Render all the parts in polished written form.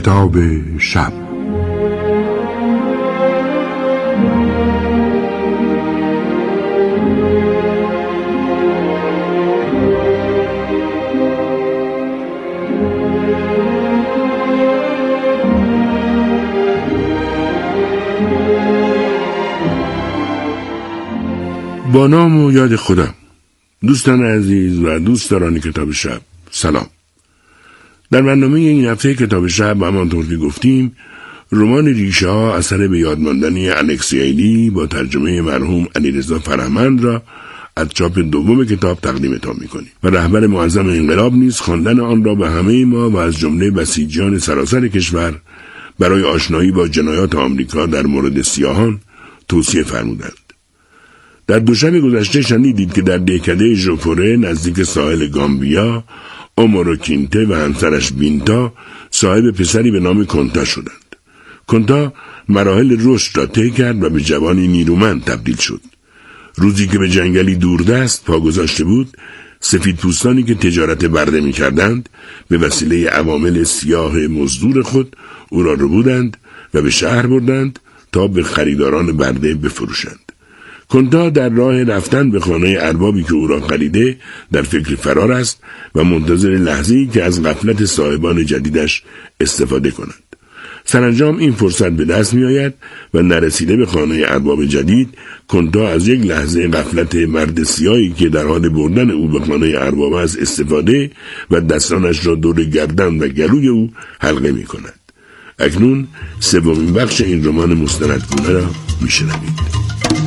کتاب شب. با نام و یاد خودم. دوستان عزیز و دوستداران کتاب شب، سلام. در برنامه این هفته کتاب شب همانطور که گفتیم رمان ریشه ها اثر به یاد ماندنی الکسی ایلی با ترجمه مرحوم علیرضا فرهمند را از چاپ دوم کتاب تقدیمتان می‌کنیم و رهبر معظم انقلاب نیز خواندن آن را به همه ما و از جمله بسیجیان سراسر کشور برای آشنایی با جنایات آمریکا در مورد سیاهان توصیه فرمودند. در دوشنبه گذشته شنیدید که در دهکده ژوفوره نزدیک ساحل گامبیا اومورو کینته و همسرش بینتا صاحب پسری به نام کنتا شدند. کنتا مراحل رشد را طی کرد و به جوانی نیرومند تبدیل شد. روزی که به جنگلی دوردست پا گذاشته بود، سفیدپوستانی که تجارت برده می کردند به وسیله عوامل سیاه مزدور خود او را ربودند و به شهر بردند تا به خریداران برده بفروشند. کنتا در راه رفتن به خانه اربابی که او را خریده در فکر فرار است و منتظر لحظه‌ای که از غفلت صاحبان جدیدش استفاده کنند. سرانجام این فرصت به دست می آید و نرسیده به خانه ارباب جدید، کنتا از یک لحظه غفلت مرد سیاهی که در حال بردن او به خانه ارباب است استفاده و دستانش را دور گردن و گلوی او حلقه می کند. اکنون سومین بخش این رمان مستندگونه را می شنوید.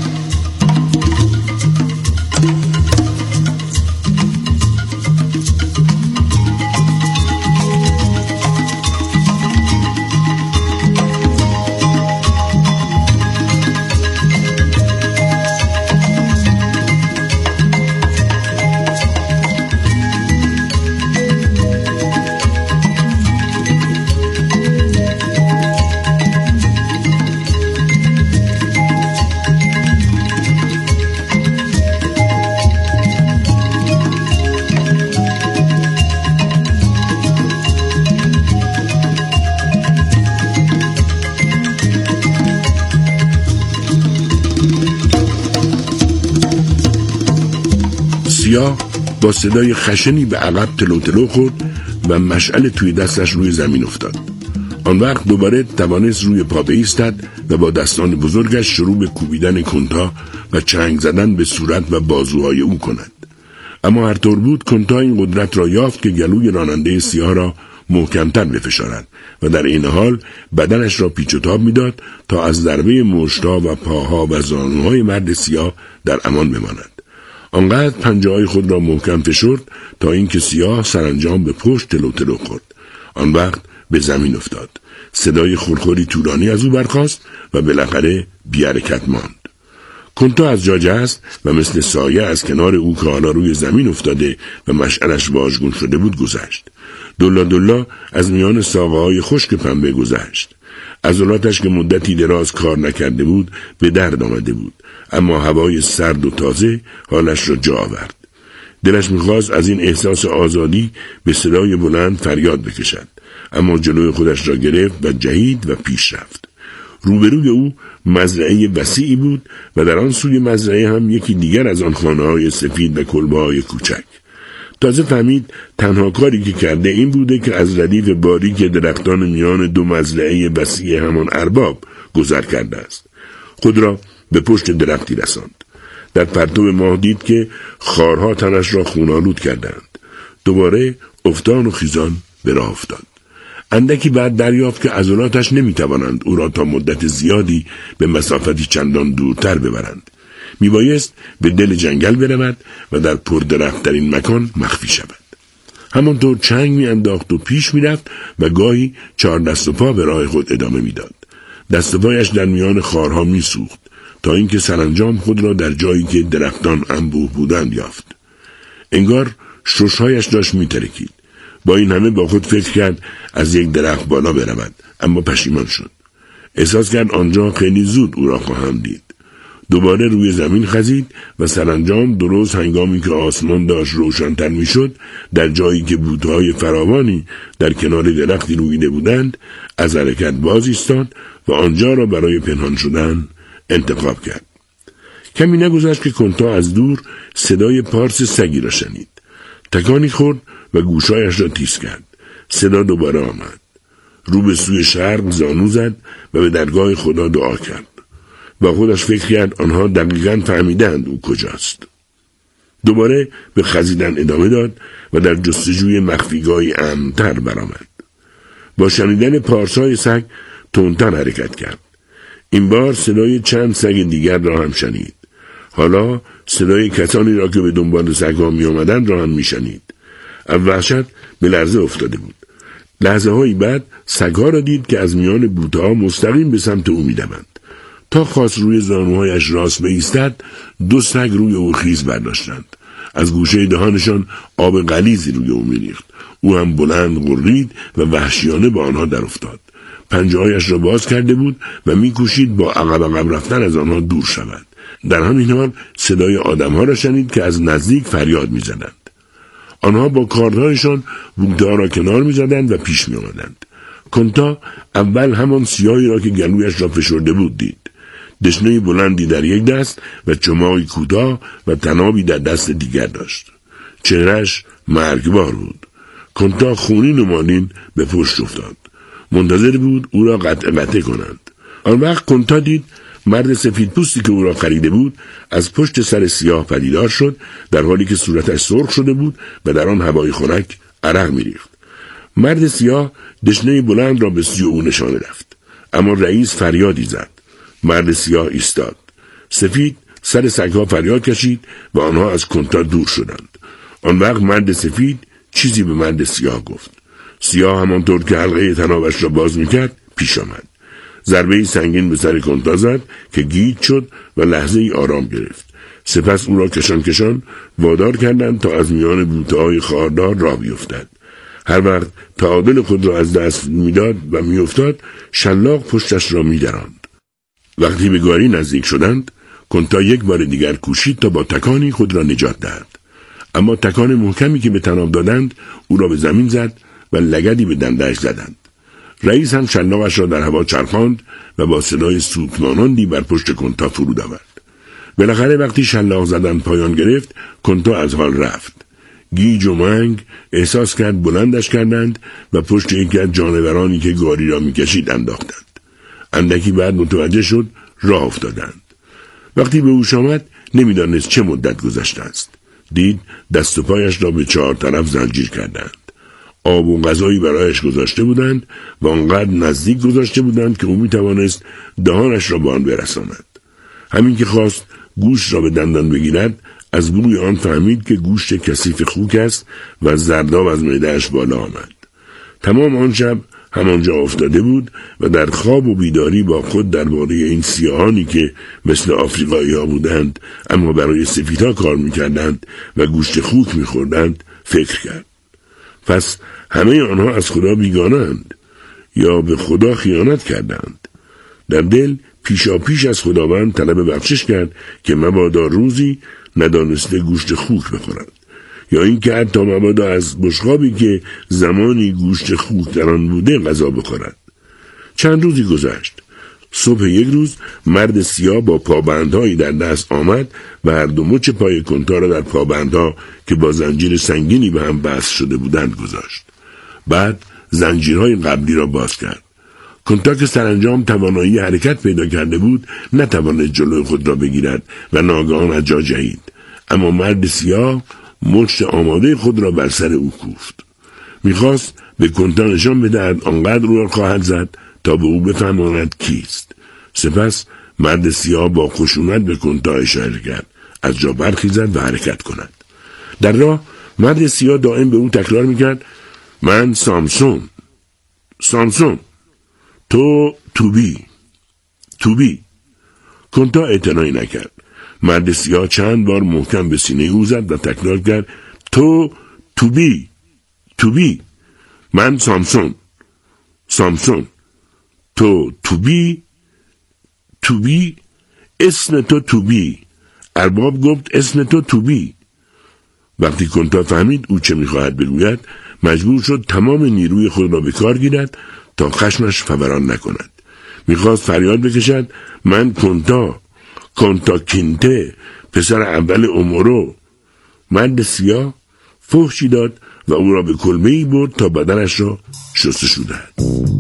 سیاه با صدای خشنی به عقب تلو تلو خورد و مشعل توی دستش روی زمین افتاد. آن وقت دوباره توانست روی پا بایستد و با دستان بزرگش شروع به کوبیدن کنتا و چنگ زدن به صورت و بازوهای او کند. اما هر طور بود کنتا این قدرت را یافت که گلوی راننده سیاه را محکمتر بفشارد و در این حال بدنش را پیچ و تاب می‌داد تا از ضربه مشت‌ها و پاها و زانوهای مرد سیاه در امان بماند. آنقدر پنجه‌های خود را محکم فشرد تا اینکه سیاه سرانجام به پشت تلو تلو خورد. آن وقت به زمین افتاد. صدای خورخوری طولانی از او برخاست و بالاخره بی حرکت ماند. کنتا از جا جست و مثل سایه از کنار او که حالا روی زمین افتاده و مشعلش واژگون شده بود گذشت. دلا دلا از میان ساقه‌های خشک پنبه گذشت. عضلاتش که مدتی دراز کار نکرده بود به درد آمده بود، اما هوای سرد و تازه حالش را جا آورد. دلش می‌خواست از این احساس آزادی به صدای بلند فریاد بکشد، اما جلوی خودش را گرفت و جهید و پیش رفت. روبروی او مزرعه وسیعی بود و در آن سوی مزرعه هم یکی دیگر از آن خانه‌های سفید و کلبه‌های کوچک. تازه فهمید تنها کاری که کرده این بوده که از ردیف باریک درختان میان دو مزرعه وسیع همان ارباب گذر کرده است. خود را به پشت درختی رساند. در پرتو ماه دید که خارها تنش را خونالود کردند. دوباره افتان و خیزان به راه افتاد. اندکی بعد دریافت که عضلاتش نمیتوانند او را تا مدت زیادی به مسافتی چندان دورتر ببرند. میبایست به دل جنگل برود و در پردرخت‌ترین مکان مخفی شود. همانطور چنگ میانداخت و پیش میرفت و گاهی 4 دست و پا به راه خود ادامه میداد. دست و پایش در میان خارها میسوخت تا اینکه سرانجام خود را در جایی که درختان انبوه بودند یافت. انگار شش‌هایش داشت میترکید. با این همه با خود فکر کرد از یک درخت بالا برود، اما پشیمان شد. احساس کرد آنجا خیلی زود او را خواهند دید. دوباره روی زمین خزید و سرانجام درست هنگامی که آسمان داشت روشن‌تر می‌شد، در جایی که بوته‌های فراوانی در کنار درختی رویده بودند، از حرکت باز ایستاد و آنجا را برای پنهان شدن انتخاب کرد. کمی نگذشت که کنتا از دور صدای پارس سگی را شنید. تکانی خورد و گوشایش را تیز کرد. صدا دوباره آمد. رو به سوی شرق زانو زد و به درگاه خدا دعا کرد. با خودش فکر کرد آنها دقیقاً فهمیدند او کجاست. دوباره به خزیدن ادامه داد و در جستجوی مخفیگاهی امن‌تر برآمد. با شنیدن پارسای سگ تندتر حرکت کرد. این بار صدای چند سگ دیگر را هم شنید. حالا صدای کسانی را که به دنبال سگ‌ها می آمدند را هم می شنید. از وحشت به لرزه افتاده بود. لحظه هایی بعد سگ‌ها را دید که از میان بوته‌ها مستقیم به سمت او می دوند. تا خواست روی زانوهایش راست بایستد، 2 سگ روی او خیز برداشتند. از گوشه دهانشان آب غلیظی روی او می‌ریخت. او هم بلند غرید و وحشیانه با آنها در افتاد. پنجه‌هایش را باز کرده بود و می‌کوشید با عقب رفتن از آنها دور شود. در همین حال صدای آدم‌ها را شنید که از نزدیک فریاد می‌زدند. آنها با کاردهایشان بوته‌ها را کنار می‌زدند و پیش می‌آمدند. کنتا اول همان سیاهی را که گلویش را فشرده بود دید. دشنه بلندی در یک دست و چماقی کوتاه و تنابی در دست دیگر داشت. چهرهش مرگبار بود. کنتا خونین و مالین به پشت افتاد. منتظر بود او را قطع کنند. آن وقت کنتا دید مرد سفید پوستی که او را خریده بود از پشت سر سیاه پدیدار شد، در حالی که صورتش سرخ شده بود و در آن هوای خنک عرق می‌ریخت. مرد سیاه دشنه بلند را به سوی او نشانه رفت، اما رئیس فریادی زد. مرد سیاه ایستاد. سفید سر سگ‌ها فریاد کشید و آنها از کنتا دور شدند. آن وقت مرد سفید چیزی به مرد سیاه گفت. سیاه همانطور که حلقه تنابش را باز می‌کرد پیش آمد. ضربه‌ای سنگین به سر کنتا زد که گیج شد و لحظه‌ای آرام گرفت. سپس او را کشان وادار کردند تا از میان بوته‌های خاردار راه بیفتد. هر وقت تعادل خود را از دست می‌داد و می‌افتاد، شلاق پشتش را می‌دراند. وقتی به گاری نزدیک شدند، کنتا یک بار دیگر کوشید تا با تکانی خود را نجات دهد. اما تکان محکمی که به تناب دادند او را به زمین زد و لگدی به دنده‌اش زدند. رئیس هم شلاقش را در هوا چرخاند و با صدای سوتمانندی بر پشت کنتا فرود آورد. بالاخره وقتی شلاق زدن پایان گرفت، کنتا از حال رفت. گیج و منگ احساس کرد بلندش کردند و پشت یکی از جانورانی که گاری را می‌کشید انداختند. اندکی بعد متوجه شد راه افتادند. وقتی به هوش آمد نمی‌دانست چه مدت گذشته است. دید دست و پایش را به 4 طرف زنجیر کردند. آب و غذایی برایش گذاشته بودند و آنقدر نزدیک گذاشته بودند که او می‌توانست دهانش را به آن برساند. همین که خواست گوشت را به دندان بگیرد، از بوی آن فهمید که گوشت کثیف خوک است و زرداب از معده‌اش بالا آمد. تمام آن شب همانجا افتاده بود و در خواب و بیداری با خود درباره این سیاهانی که مثل آفریقایی‌ها بودند اما برای سفیدها کار می‌کردند و گوشت خوک می‌خوردند فکر کرد. پس همه آنها از خدا بیگانه‌اند یا به خدا خیانت کردند. در دل پیشاپیش از خداوند طلب بخشش کرد که مبادا روزی ندانسته گوشت خوک بخورد، یا این که حتی مبادا از بشقابی که زمانی گوشت خوک در آن بوده غذا بخورد. چند روزی گذشت. صبح یک روز مرد سیاه با پابندهایی در دست آمد و هر دو مچ پای کنتا را در پابندها که با زنجیر سنگینی به هم بست شده بودند گذاشت. بعد زنجیرهای قبلی را باز کرد. کنتا که سرانجام توانایی حرکت پیدا کرده بود نتوانست جلوی خود را بگیرد و ناگهان از جا جهید. اما مرد سیاه مشت آماده خود را بر سر او کوفت. میخواست به کنتا نشان بدهد آنقدر او را خواهد زد تا به او بفهماند کیست. سپس مرد سیاه با خشونت به کنتا اشاره کرد از جا برخیزد و حرکت کند. در راه مرد سیاه دائم به او تکرار میکرد: من سامسون، تو توبی. کنتا اعتنایی نکرد. مرد سیاه چند بار محکم به سینه او زد و تکرار کرد: تو توبی. من سامسون، تو توبی. اسم تو توبی. ارباب گفت اسم تو توبی. وقتی کنتا فهمید او چه میخواهد بگوید، مجبور شد تمام نیروی خود را به کار گیرد تا خشمش فوران نکند. میخواست فریاد بکشد من کنتا کینته، پسر اول امورو. مرد سیاه فحشی داد و او را به کلبه‌ای برد تا بدنش را شستشو دهد.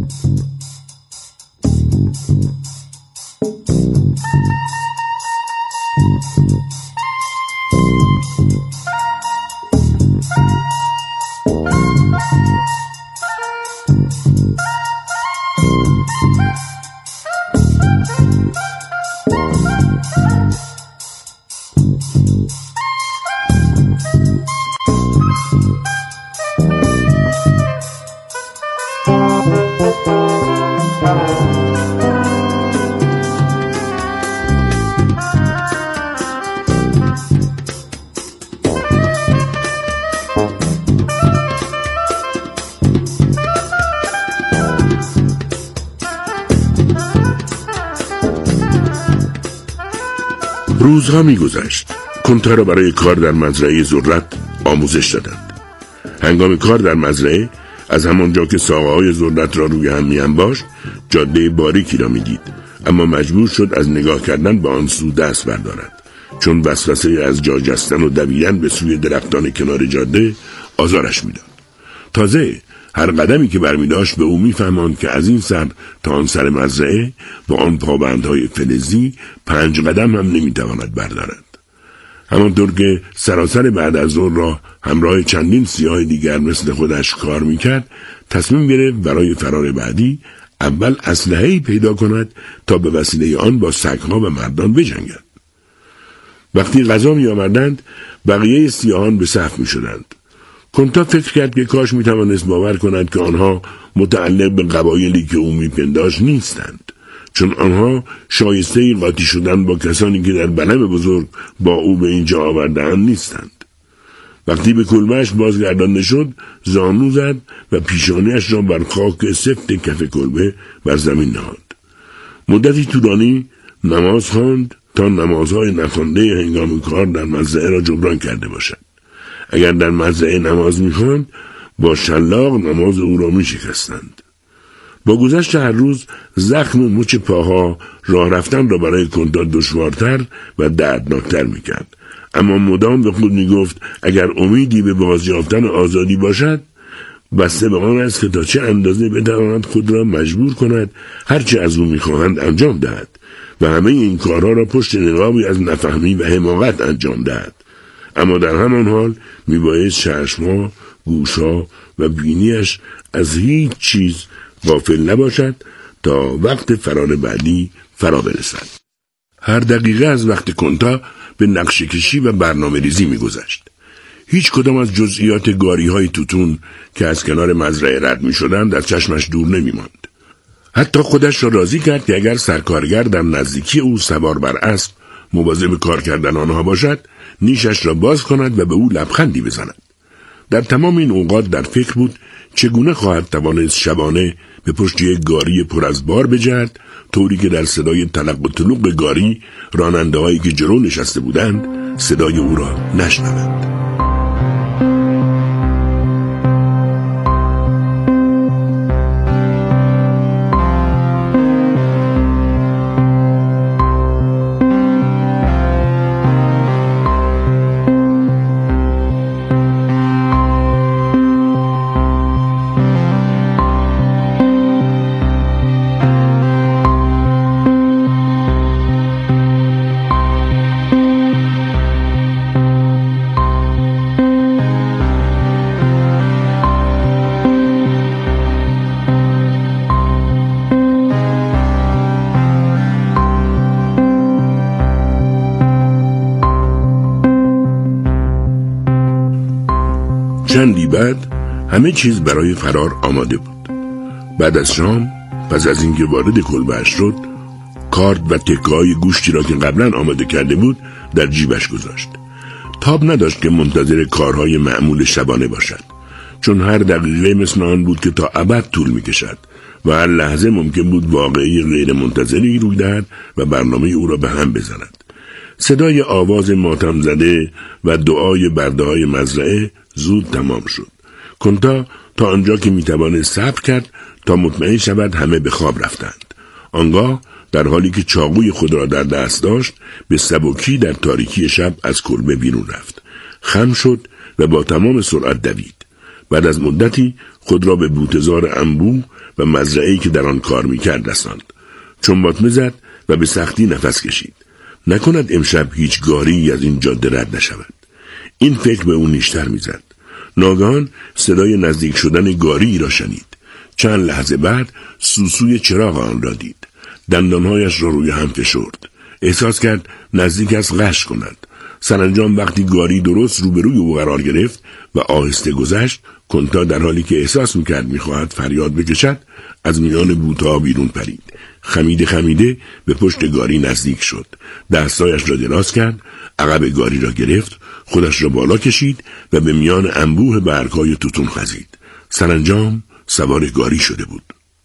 روزها می‌گذشت. کنتا را برای کار در مزرعه ذرت آموزش دادند. هنگام کار در مزرعه، از همانجا که ساقه‌های ذرت را روی هم می‌انباشت، جاده باریکی را می‌دید، اما مجبور شد از نگاه کردن به آن سو دست بردارد، چون وسوسه از جا جستن و دویدن به سوی درختان کنار جاده آزارش می‌داد. تازه هر قدمی که برمی‌داشت به او می‌فهماند که از این سر تا آن سر مزرعه با آن پابندهای فلزی 5 قدم هم نمی‌تواند بردارد. همانطور که سراسر بعد از ظهر را همراه چندین سیاه دیگر مثل خودش کار می‌کرد، تصمیم گرفت برای فرار بعدی اول اسلحه‌ای پیدا کند تا به وسیله آن با سگ‌ها و مردان بجنگد. وقتی غذا می‌آوردند، بقیه سیاهان به صف می‌شدند. کنتا فکر کرد که کاش می‌توانست باور کند که آنها متعلق به قبایلی که او می‌پنداشت نیستند، چون آنها شایسته قاطی شدن با کسانی که در بلم بزرگ با او به اینجا آورده‌اند نیستند. وقتی به کلبه‌اش بازگردانده شد، زانو زد و پیشانیش را بر خاک سفت کف کلبه بر زمین نهاد. مدتی طولانی نماز خواند تا نمازهای نخوانده هنگام کار در مزرعه را جبران کرده باشد. اگر در مزرعه نماز می‌خواند، با شلاق نماز او را می‌شکستند. با گذشت هر روز زخم مچ پاها راه رفتن را برای کنتا دشوارتر و دردناکتر می‌کرد، اما مدام به خود می‌گفت اگر امیدی به بازیافتن آزادی باشد، بسته به آن است که تا چه اندازه بتواند خود را مجبور کند هرچه از او می‌خواهند انجام دهد و همه این کارها را پشت نقابی از نفهمی و حماقت انجام دهد. اما در همان حال میبایست چشم‌ها، گوش‌ها و بینیش از هیچ چیز غافل نباشد تا وقت فرار بعدی فرا برسد. هر دقیقه از وقت کنتا به نقشه کشی و برنامه ریزی میگذشت. هیچ کدام از جزئیات گاری‌های توتون که از کنار مزرعه رد میشدند در چشمش دور نمیماند. حتی خودش را راضی کرد که اگر سرکارگر در نزدیکی او سوار بر اسب مواظب کار کردن آنها باشد، نیشش را باز کند و به او لبخندی بزند. در تمام این اوقات در فکر بود چگونه خواهد توانست شبانه به پشت یک گاری پر از بار بجهد، طوری که در صدای تلق و تلوق گاری راننده‌هایی که جلو نشسته بودند صدای او را نشنوند. چندی بعد همه چیز برای فرار آماده بود. بعد از شام، پس از اینکه وارد کلبه‌اش شد، کارد و تکه‌های گوشتی را که قبلا آماده کرده بود در جیبش گذاشت. تاب نداشت که منتظر کارهای معمول شبانه باشد، چون هر دقیقه مثل آن بود که تا ابد طول می‌کشد و هر لحظه ممکن بود واقعی غیر منتظری روی دهد و برنامه او را به هم بزند. صدای آواز ماتم زده و دعای برده‌های مزرعه زود تمام شد. کنتا تا آنجا که میتوانست صبر کرد تا مطمئن شود همه به خواب رفتند. آنگاه در حالی که چاقوی خود را در دست داشت به سبکی در تاریکی شب از کلبه بیرون رفت. خم شد و با تمام سرعت دوید. بعد از مدتی خود را به بوته‌زار انبوه و مزرعه‌ای که در آن کار میکرد رساند. چنباتمه زد و به سختی نفس کشید. نکند امشب هیچ گاری از این جاده رد نشود. این فکر به او نیشتر میزد. ناگهان صدای نزدیک شدن گاری را شنید. چند لحظه بعد سوسوی چراغ آن را دید. دندانهایش را روی هم فشرد. احساس کرد نزدیک است غش کند. سرانجام وقتی گاری درست روبروی او قرار گرفت و آهسته گذشت، کنتا در حالی که احساس میکرد میخواهد فریاد بکشد از میان بوته‌ها بیرون پرید. خمیده به پشت گاری نزدیک شد. دستایش را دراز کرد، عقب گاری را گرفت، خودش را بالا کشید و به میان انبوه برگ‌های توتون خزید. سرانجام سوار گاری شده بود.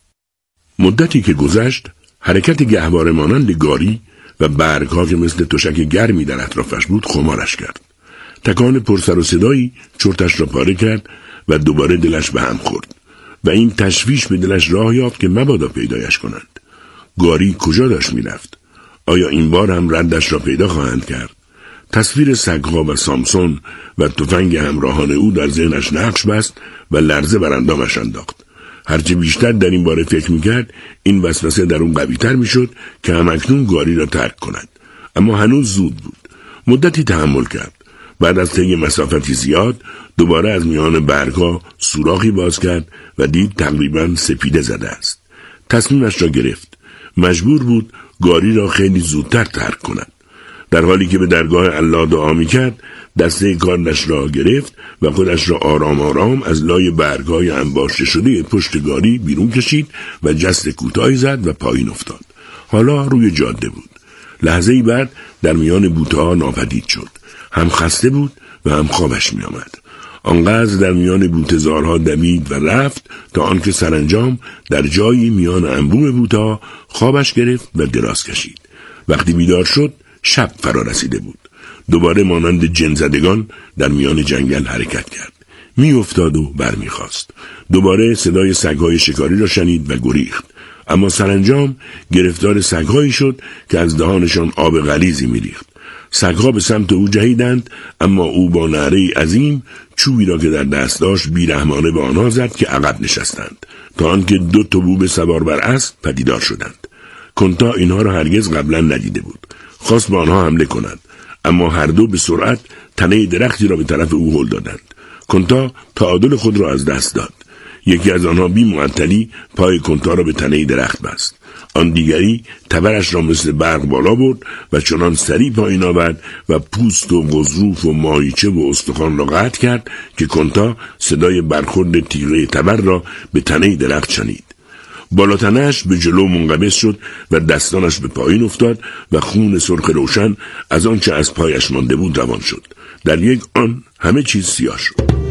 مدتی که گذشت، حرکت گهواره مانند گاری و برگ‌ها که مثل تشک گرمی در اطرافش بود خمارش کرد. تکان پرسر و صدایی چرتش را پاره کرد و دوباره دلش به هم خورد و این تشویش به دلش راه یافت که مبادا پیدایش کنند. گاری کجا داشت میرفت؟ آیا این بار هم ردش را پیدا خواهند کرد؟ تصویر سگ‌ها و سامسون و تفنگ همراهان او در ذهنش نقش بست و لرزه بر اندامش انداخت. هرچه بیشتر در این باره فکر میکرد، این وسوسه در اون قوی‌تر میشد که همکنون گاری را ترک کند. اما هنوز زود بود. مدتی تحمل کرد. بعد از طی مسافتی زیاد دوباره از میان برگ‌ها سوراخی باز کرد و دید تقریباً سپیده زده است. تصمیمش را گرفت. مجبور بود گاری را خیلی زودتر ترک کند. در حالی که به درگاه الله دعا می‌کرد، دسته کارش را گرفت و خودش را آرام آرام از لای برگ‌های انباشته شده پشت گاری بیرون کشید و جست کوتاهی زد و پایین افتاد. حالا روی جاده بود. لحظه‌ای بعد در میان بوته‌ها ناپدید شد. هم خسته بود و هم خوابش می‌آمد. آنقدر در میان بوته‌زارها دوید و رفت تا آنکه سرانجام در جایی میان انبوه بوته‌ها خوابش گرفت و دراز کشید. وقتی بیدار شد شب فرا رسیده بود. دوباره مانند جن‌زدگان در میان جنگل حرکت کرد. میافتاد و برمیخواست. دوباره صدای سگ‌های شکاری را شنید و گریخت. اما سرانجام گرفتار سگ‌هایی شد که از دهانشان آب غلیظی میریخت. سگ‌ها به سمت او جهیدند، اما او با نعره‌ای عظیم چوبی را که در دست داشت بیرحمانه به آنها زد که عقب نشستند تا آنکه 2 طبوب سوار بر اسب پدیدار شدند. کنتا اینها را هرگز قبلا ندیده بود. خواست به آنها حمله کند، اما هر دو به سرعت تنه درختی را به طرف او هل دادند. کنتا تعادل خود را از دست داد. یکی از آنها بی معطلی پای کنتا را به تنه درخت بست. آن دیگری تبرش را مثل برق بالا برد و چنان سریع پایین آورد و پوست و غضروف و ماهیچه و استخوان را قطع کرد که کنتا صدای برخورد تیغه تبر را به تنه درخت شنید. بالاتنه‌اش به جلو منقبض شد و دستانش به پایین افتاد و خون سرخ روشن از آنچه از پایش مانده بود روان شد. در یک آن همه چیز سیاه شد.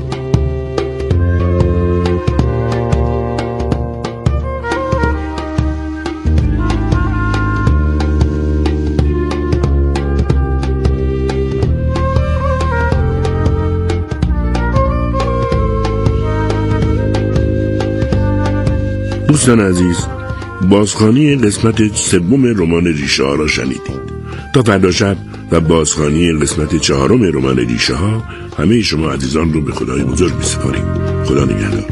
دوستان عزیز، بازخوانی قسمت 3 رمان ریشه ها را شنیدید. تا فردا شب و بازخوانی قسمت 4 رمان ریشه ها، همه شما عزیزان رو به خدای بزرگ می‌سپاریم. خدا نگهدار.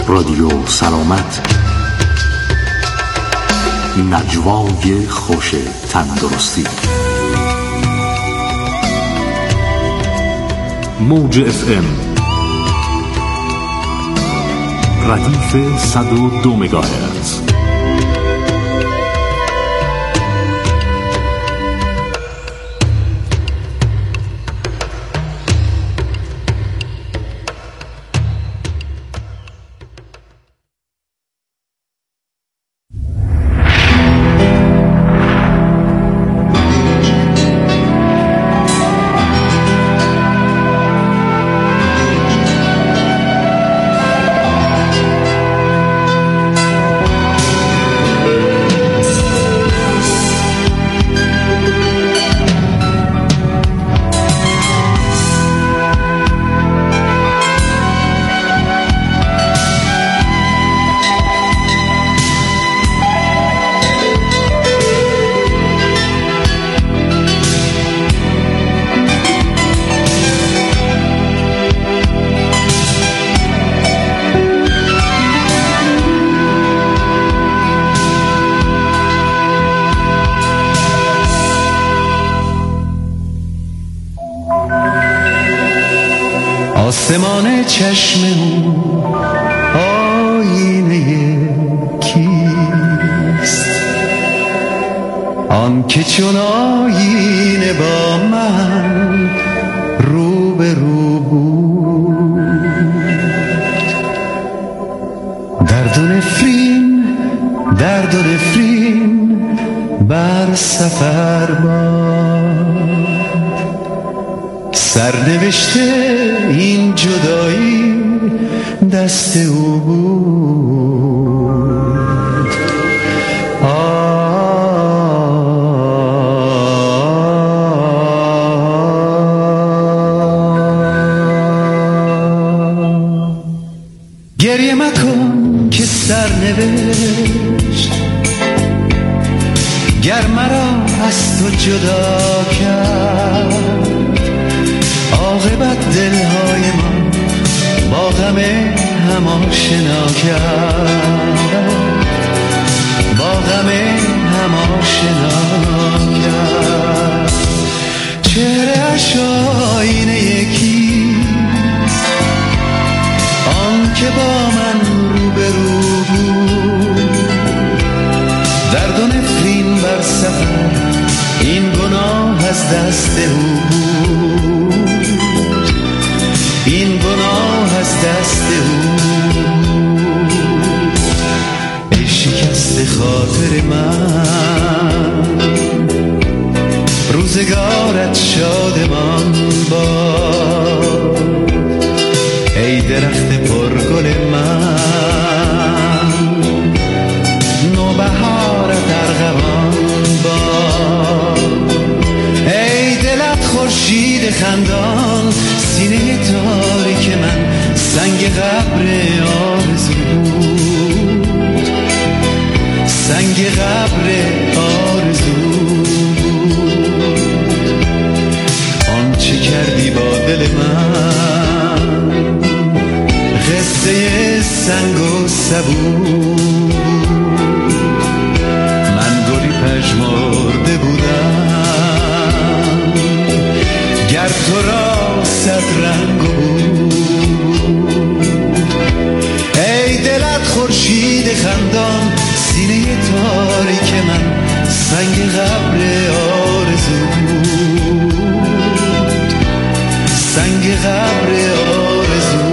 رادیو سلامت، نجوای خوش تندرستی. موج FM ردیف 102 مگاهرتز. آسمان چشم او آینه کیست؟ آن که چون آینه با من رو به رو بود. درد و نفرین بر سفر باد، سرنوشته این جدایی دست او بود. گریه مکن که سرنوشت گر مرا از تو جدا کرد، عاقبت دلهای ما با غم هم آشنا کرد، با غم هم آشنا کرد. چهره‌اش آینه یکیست، آن که با من رو به رو بود. درد و نفرین بر سفر این گناه از دست او بود، این گناه از دست او. ای شکست خاطر من، روزگارت شادمان باد. ای درخت پرگل من، نوبهارت ارغوان باد. ای دلت خورشید خندان، سینه تاریک من سنگ قبر آرزو بود، سنگ قبر آرزو بود. آنچه کردی با دل من قصه سنگ و سبو. من گلی پژمرده بودم گر تو را صد رنگ بود. ای دلت خورشید خندان، سینه تاریک من سنگ قبر آرزو بود، سنگ قبر آرزو.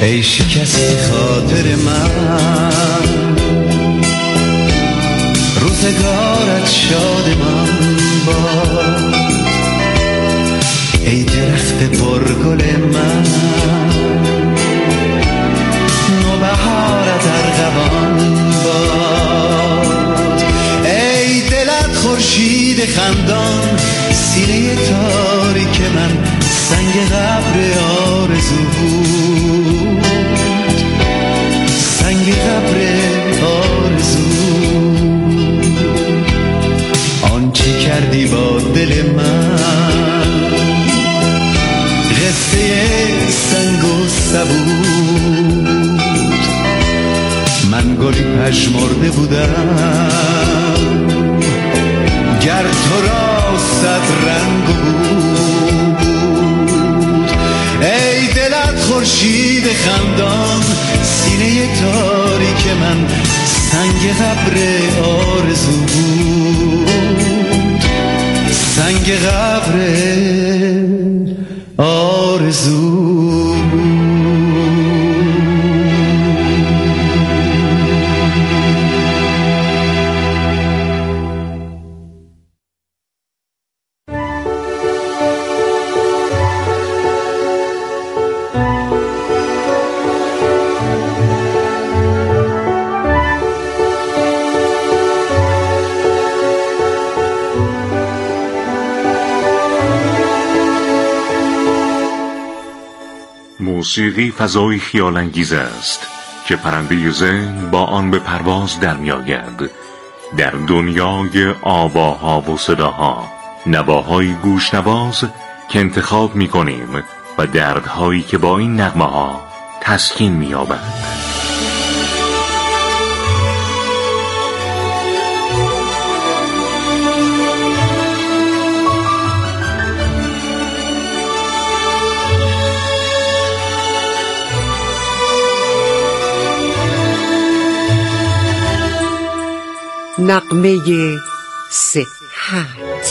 ای شکستی خاطر من، روزگارت شادمان باد. ای درخت پرگل من، نوبهارت ارغوان باد. ای دلت خورشید خندان، سینه تاریک من سنگ قبر آرزو بود، سنگ قبر آرزو. آنچه کردی با دل من، قصه سنگ و سبود. من گلی پژمرده بودم، گر تو را صد رنگ بود. ای دلت خورشید خندان، سینه تاریک من سنگ قبر آرزو بود، سنگ قبر آرزو. موسیقی فضای خیال انگیز است که پرنده ذهن با آن به پرواز در می‌آید. در دنیای آواها و صداها، نواهای گوشنواز که انتخاب می‌کنیم و دردهایی که با این نغمه‌ها تسکین می‌یابد. نغمه صحت.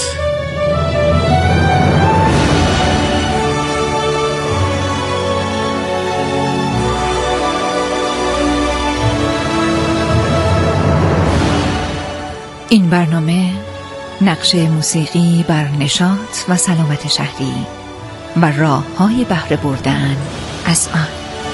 این برنامه نقش موسیقی بر نشاط و سلامت شهری و راه‌های بهره بردن از آن.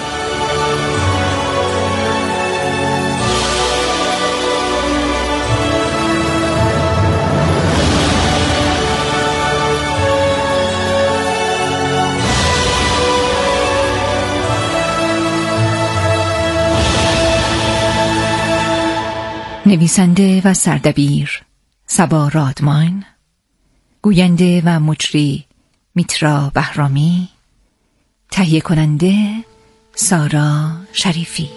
نویسنده و سردبیر صبا رادمان، گوینده و مجری میترا بهرامی، تهیه کننده سارا شریفی.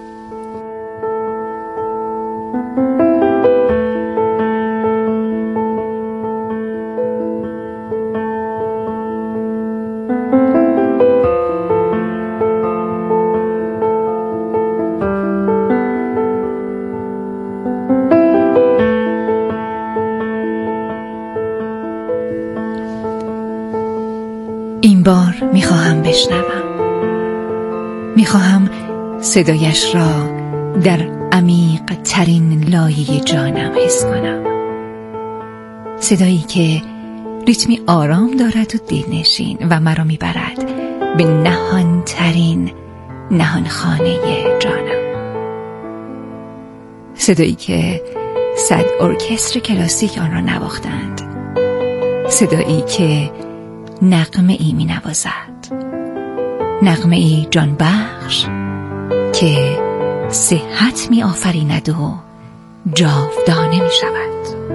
این بار میخواهم بشنوم، میخواهم صدایش را در عمیق ترین لایه جانم حس کنم. صدایی که ریتمی آرام دارد و دلنشین و مرا میبرد به نهان ترین نهانخانه جانم. صدایی که 100 ارکستر کلاسیک آن را نواختند. صدایی که نغمه ای می نوازد، نغمه ای جان بخش که صحت می آفریند و جاودانه می شود.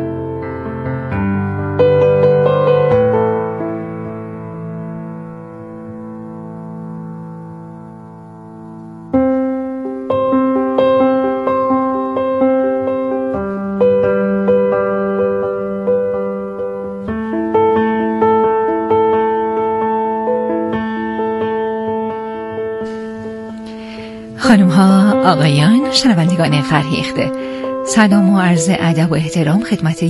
خانم ها، آقایان، شنوندگان فرهیخته، سلام و عرض ادب و احترام خدمت